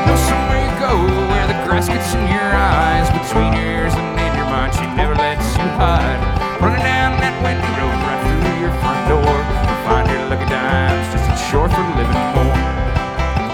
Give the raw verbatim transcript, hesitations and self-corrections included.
know somewhere you go where the grass gets in